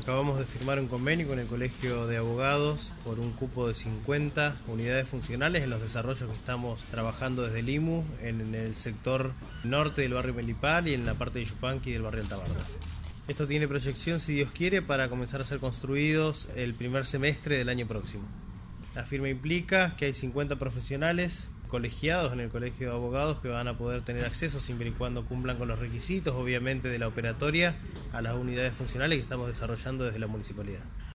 Acabamos de firmar un convenio con el Colegio de Abogados por un cupo de 50 unidades funcionales en los desarrollos que estamos trabajando desde el IMU, en el sector norte del barrio Melipal y en la parte de Yupanqui del barrio Altabarda. Esto tiene proyección, si Dios quiere, para comenzar a ser construidos el primer semestre del año próximo. La firma implica que hay 50 profesionales colegiados en el Colegio de Abogados que van a poder tener acceso, siempre y cuando cumplan con los requisitos, obviamente, de la operatoria a las unidades funcionales que estamos desarrollando desde la municipalidad.